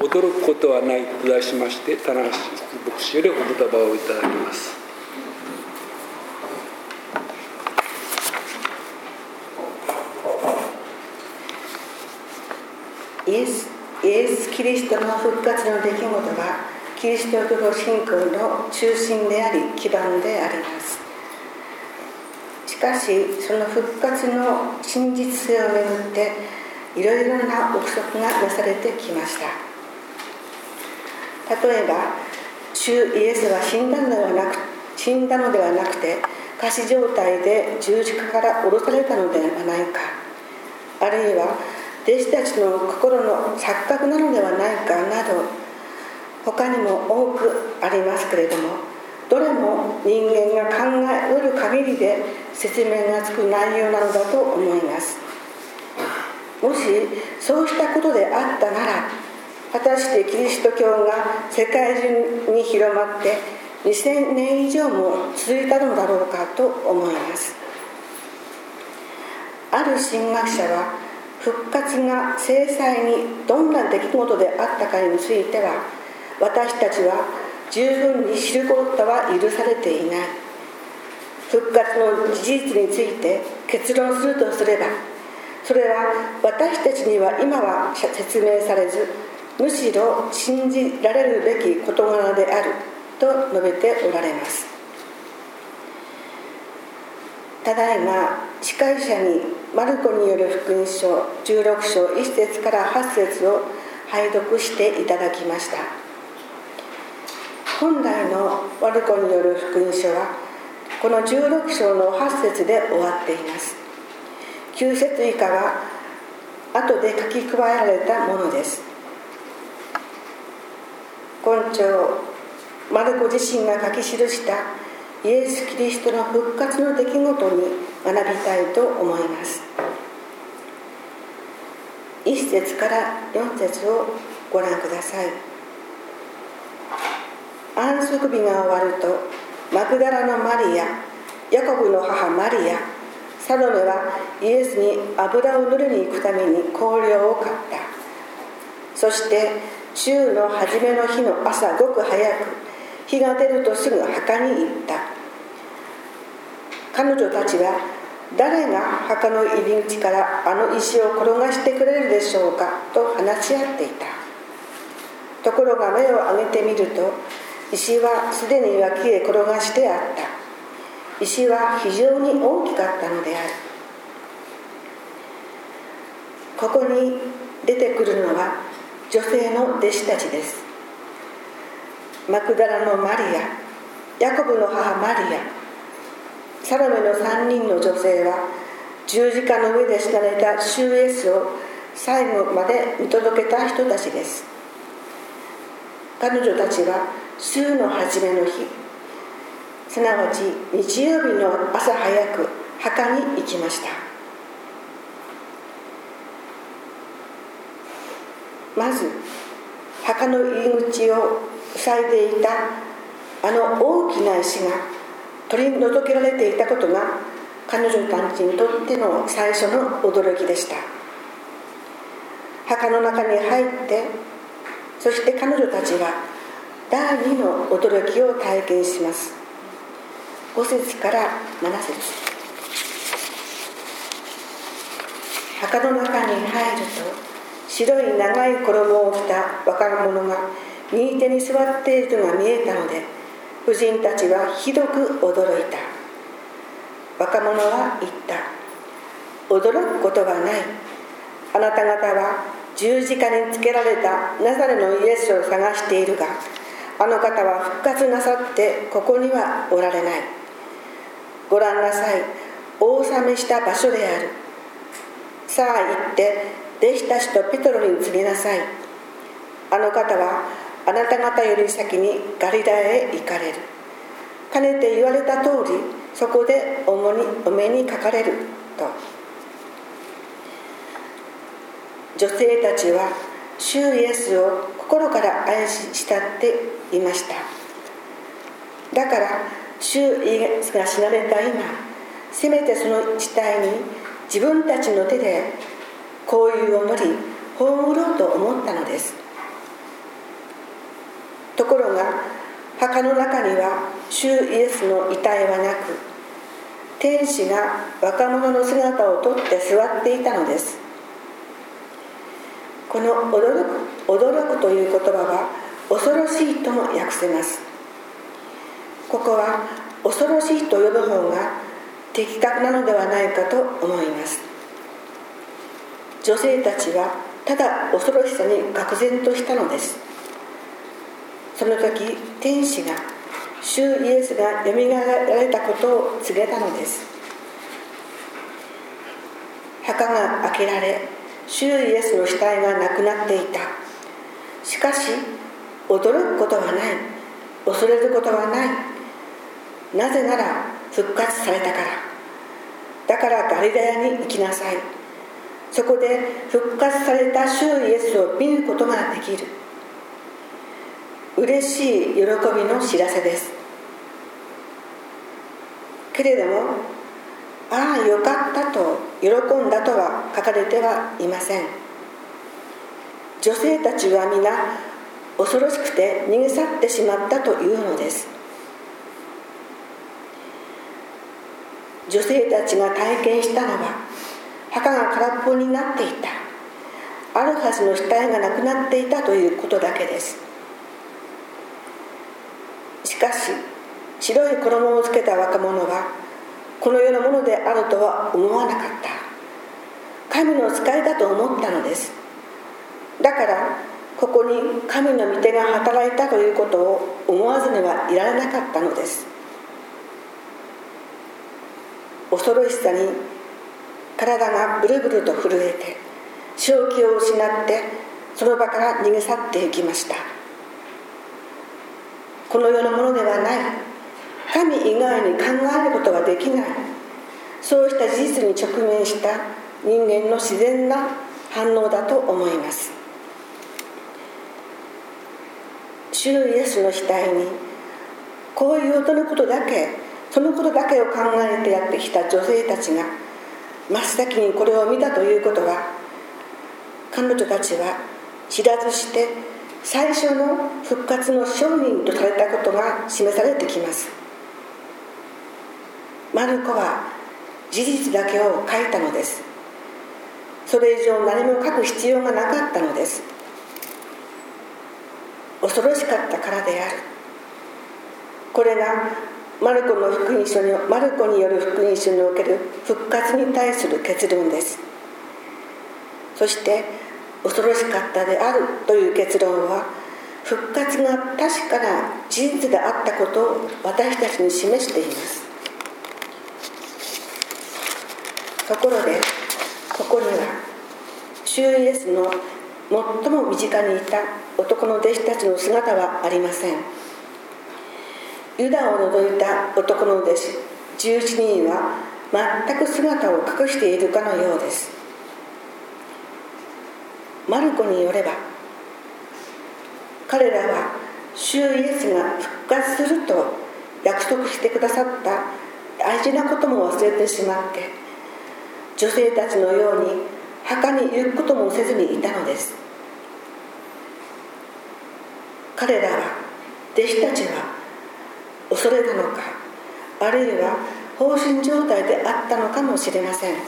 驚くことはないと題しまして、棚橋牧師よりお言葉をいただきます。 イエス・キリストの復活の出来事はキリスト教信仰の中心であり基盤であります。しかしその復活の真実性をめぐっていろいろな憶測がなされてきました。例えば主イエスは死んだのではなくて仮死状態で十字架から下ろされたのではないか、あるいは弟子たちの心の錯覚なのではないかなど、他にも多くありますけれども、どれも人間が考えうる限りで説明がつく内容なのだと思います。もしそうしたことであったなら、果たしてキリスト教が世界中に広まって2000年以上も続いたのだろうかと思います。ある神学者は復活が正細にどんな出来事であったかについては私たちは十分に知ることは許されていない。復活の事実について結論するとすれば、それは私たちには今は説明されず、むしろ信じられるべき事柄であると述べておられます。ただいま司会者にマルコによる福音書16章1節から8節を拝読していただきました。本来のマルコによる福音書はこの16章の8節で終わっています。9節以下は後で書き加えられたものです。今朝マルコ自身が書き記したイエス・キリストの復活の出来事に学びたいと思います。1節から4節をご覧ください。安息日が終わるとマグダラのマリア、ヤコブの母マリア、サロメはイエスに油を塗りに行くために香料を買った。そして週の初めの日の朝ごく早く、日が出るとすぐ墓に行った。彼女たちは誰が墓の入り口からあの石を転がしてくれるでしょうかと話し合っていた。ところが目を上げてみると、石はすでに脇へ転がしてあった。石は非常に大きかったのである。ここに出てくるのは女性の弟子たちです。マクダラのマリア、ヤコブの母マリア、サロメの3人の女性は十字架の上で死なれた主イエスを最後まで見届けた人たちです。彼女たちは週の初めの日、すなわち日曜日の朝早く墓に行きました。まず墓の入り口を塞いでいたあの大きな石が取り除けられていたことが彼女たちにとっての最初の驚きでした。墓の中に入って、そして彼女たちは第2の驚きを体験します。5節から7節。墓の中に入ると、白い長い衣を着た若者が右手に座っているのが見えたので、婦人たちはひどく驚いた。若者は言った。驚くことはない。あなた方は十字架につけられたナザレのイエスを探しているが、あの方は復活なさってここにはおられない。ご覧なさい。お納めした場所である。さあ行って弟子たちとペトロに告げなさい。あの方はあなた方より先にガリラへ行かれる。かねて言われた通り、そこでお目にかかれると。女性たちは主イエスを心から愛し慕っていました。だから主イエスが死なれた今、せめてその死体に自分たちの手で香油を塗り葬ろうと思ったのです。 ころが墓の中には主イエスの遺体はなく、天使が若者の姿をとって座っていたのです。この驚くという言葉は恐ろしいとも訳せます。ここは恐ろしいと呼ぶ方が的確なのではないかと思います。女性たちはただ恐ろしさに愕然としたのです。その時、天使が主イエスがよみがえられたことを告げたのです。墓が開けられ、主イエスの死体がなくなっていた。しかし驚くことはない、恐れることはない。なぜなら復活されたから。だからガリラヤに行きなさい。そこで復活された主イエスを見ることができる。嬉しい喜びの知らせです。けれども、ああよかったと喜んだとは書かれてはいません。女性たちは皆恐ろしくて逃げ去ってしまったというのです。女性たちが体験したのは、墓が空っぽになっていた、あるはずの死体がなくなっていたということだけです。しかし白い衣をつけた若者はこの世のものであるとは思わなかった。神の使いだと思ったのです。だからここに神の御手が働いたということを思わずにはいられなかったのです。恐ろしさに体がブルブルと震えて、正気を失ってその場から逃げ去っていきました。この世のものではない、神以外に考えることはできない、そうした事実に直面した人間の自然な反応だと思います。主イエスの死体にこういう音のことだけ、そのことだけを考えてやってきた女性たちが真っ先にこれを見たということは、彼女たちは知らずして最初の復活の証人とされたことが示されてきます。マルコは事実だけを書いたのです。それ以上何も書く必要がなかったのです。恐ろしかったからである。これがマルコによる福音書における復活に対する結論です。そして恐ろしかったであるという結論は、復活が確かな事実であったことを私たちに示しています。ところでここには主イエスの最も身近にいた男の弟子たちの姿はありません。ユダを除いた男の弟子11人は全く姿を隠しているかのようです。マルコによれば、彼らは主イエスが復活すると約束してくださった大事なことも忘れてしまって、女性たちのように墓に行くこともせずにいたのです。彼らは、弟子たちは恐れたのか、あるいは放心状態であったのかもしれません。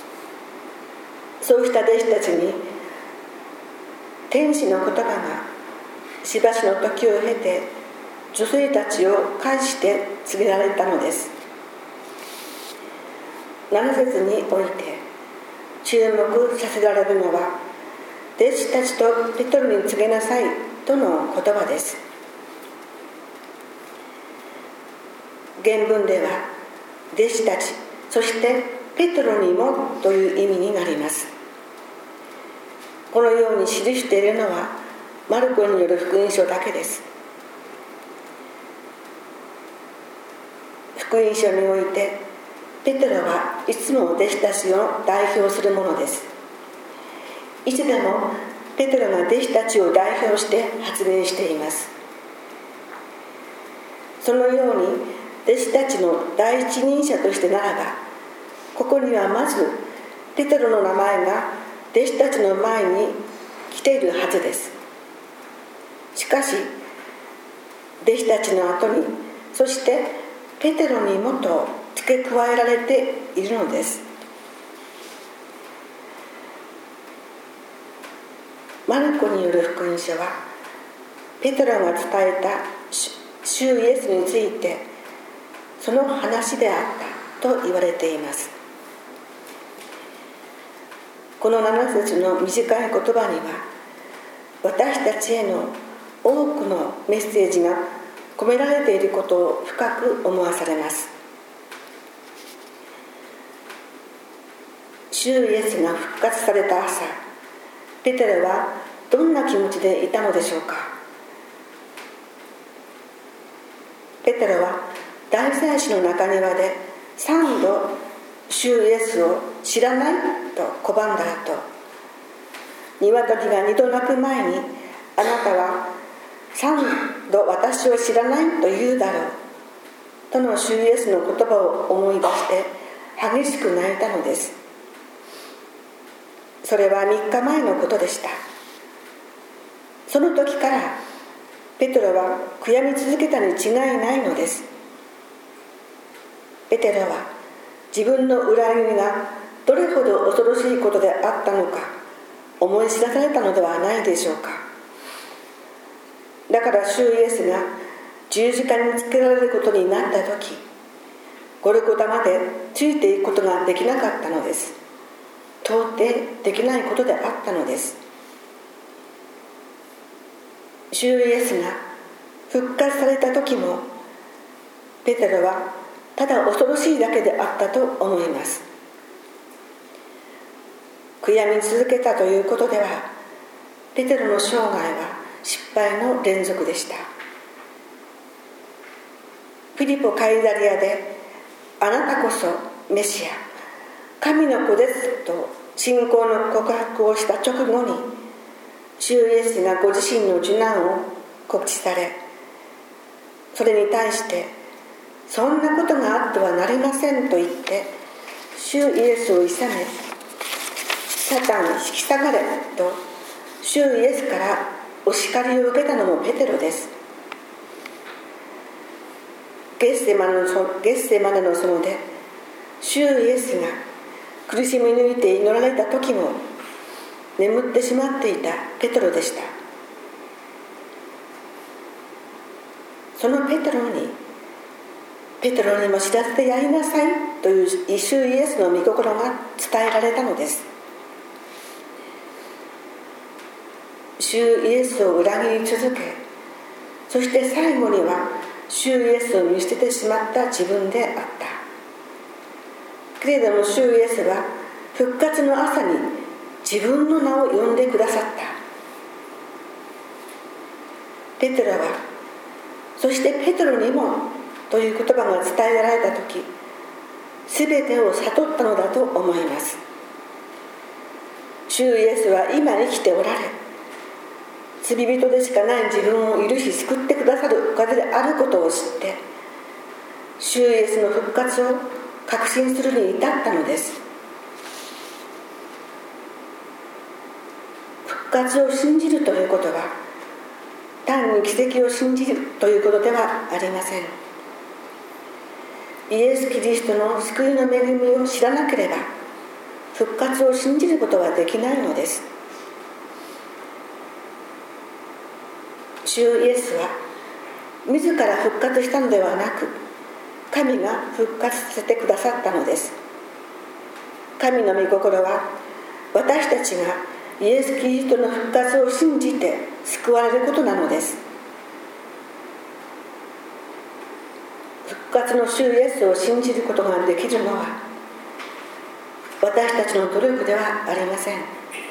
そうした弟子たちに天使の言葉がしばしの時を経て女性たちを介して告げられたのです。7節において注目させられるのは、弟子たちとペトロに告げなさいとの言葉です。原文では弟子たち、そしてペトロにもという意味になります。このように記しているのはマルコによる福音書だけです。福音書においてペテロはいつも弟子たちを代表するものです。いつでもペテロが弟子たちを代表して発言しています。そのように弟子たちの第一人者としてならば、ここにはまずペテロの名前が弟子たちの前に来ているはずです。しかし弟子たちの後に、そしてペテロにもと付け加えられているのです。マルコによる福音書は、ペテロが伝えた主イエスについてその話であったと言われています。この7節の短い言葉には、私たちへの多くのメッセージが込められていることを深く思わされます。主イエスが復活された朝、ペテロはどんな気持ちでいたのでしょうか。ペテロは大祭司の中庭で3度主イエスを知らないと拒んだ後、鶏が2度鳴く前に、あなたは3度私を知らないと言うだろうとの主イエスの言葉を思い出して激しく泣いたのです。それは3日前のことでした。その時からペテロは悔やみ続けたに違いないのです。ペテロは自分の裏切りがどれほど恐ろしいことであったのか思い知らされたのではないでしょうか。だから主イエスが十字架につけられることになった時、ゴルゴタまでついていくことができなかったのです。到底できないことであったのです。主イエスが復活された時も、ペテロはただ恐ろしいだけであったと思います。悔やみ続けたということでは、ペテロの生涯は失敗の連続でした。フィリポ・カイザリアで、あなたこそメシア、神の子ですと信仰の告白をした直後に、主イエスがご自身の受難を告知され、それに対してそんなことがあってはなりませんと言って主イエスをいさめ、サタン引き下がれと主イエスからお叱りを受けたのもペテロです。ゲッセマネの園で主イエスが苦しみ抜いて祈られた時も眠ってしまっていたペテロでした。そのペテロにも知らせてやりなさいという主イエスの御心が伝えられたのです。主イエスを裏切り続け、そして最後には主イエスを見捨ててしまった自分であった。けれども主イエスは復活の朝に自分の名を呼んでくださった。ペテロは、そしてペテロにもという言葉が伝えられた時、すべてを悟ったのだと思います。主イエスは今生きておられ、罪人でしかない自分を許し救ってくださるお方であることを知って、主イエスの復活を確信するに至ったのです。復活を信じるということは、単に奇跡を信じるということではありません。イエス・キリストの救いの恵みを知らなければ、復活を信じることはできないのです。主イエスは自ら復活したのではなく、神が復活させてくださったのです。神の御心は、私たちがイエス・キリストの復活を信じて救われることなのです。復活の主イエスを信じることができるのは、私たちの努力ではありません。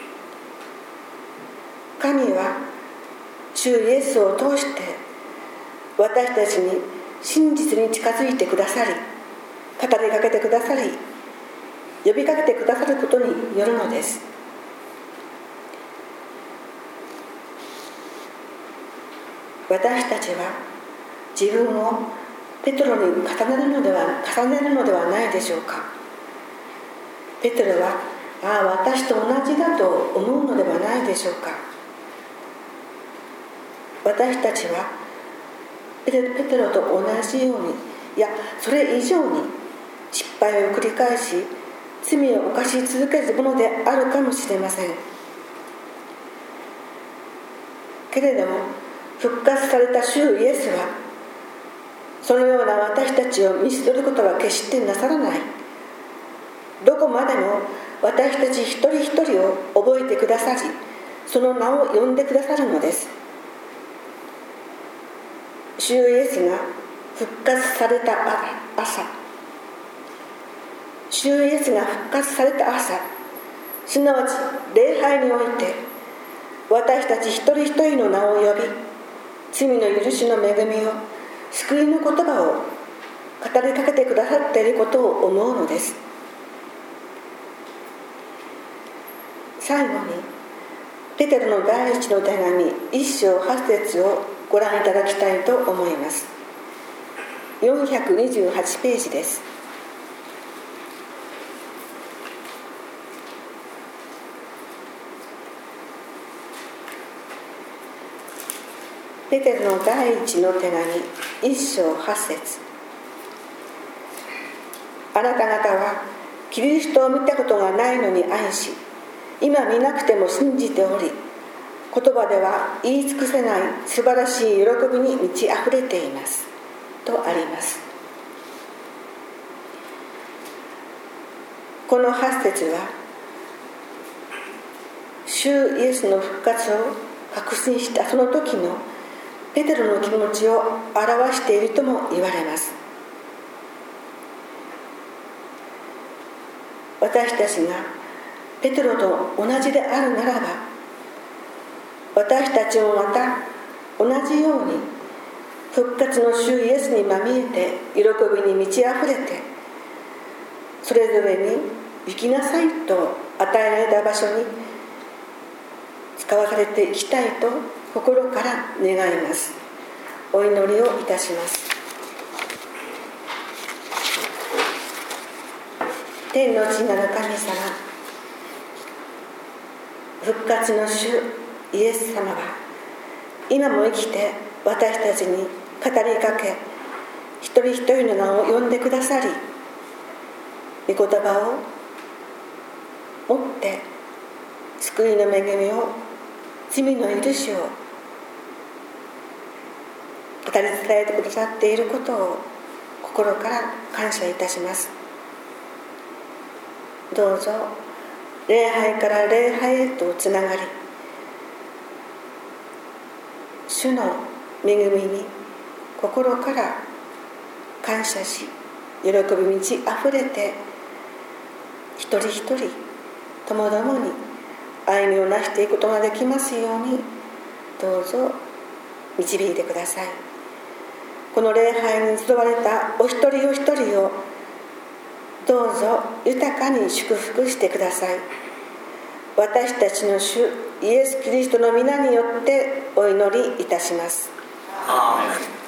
神は主イエスを通して私たちに真実に近づいてくださり、語りかけてくださり、呼びかけてくださることによるのです。私たちは自分をペテロに重ねるのではないでしょうか。ペテロは、私と同じだと思うのではないでしょうか。私たちはペテロと同じように、いやそれ以上に失敗を繰り返し罪を犯し続けるものであるかもしれません。けれども復活された主イエスはそのような私たちを見捨てることは決してなさらない。どこまでも私たち一人一人を覚えてくださり、その名を呼んでくださるのです。主イエスが復活された朝、主イエスが復活された朝、すなわち礼拝において私たち一人一人の名を呼び、罪の許しの恵みを、救いの言葉を語りかけてくださっていることを思うのです。最後にペテロの第一の手紙1章8節をご覧いただきたいと思います。428ページです。ペテロの第一の手紙1章8節、あなた方はキリストを見たことがないのに愛し、今見なくても信じており、言葉では言い尽くせない素晴らしい喜びに満ち溢れていますとあります。この8節は主イエスの復活を確信したその時のペテロの気持ちを表しているとも言われます。私たちがペテロと同じであるならば、私たちもまた同じように復活の主イエスにまみえて喜びに満ち溢れて、それぞれに行きなさいと与えられた場所に使わされていきたいと心から願います。お祈りをいたします。天の父なる神様、復活の主イエス様は今も生きて私たちに語りかけ、一人一人の名を呼んでくださり、御言葉を持って救いの恵みを、罪の許しを語り伝えてくださっていることを心から感謝いたします。どうぞ礼拝から礼拝へとつながり、主の恵みに心から感謝し、喜び満ち溢れて、一人一人ともどもに歩みをなしていくことができますように、どうぞ導いてください。この礼拝に集われたお一人お一人をどうぞ豊かに祝福してください。私たちの主イエス・キリストの皆によってお祈りいたします。アーメン。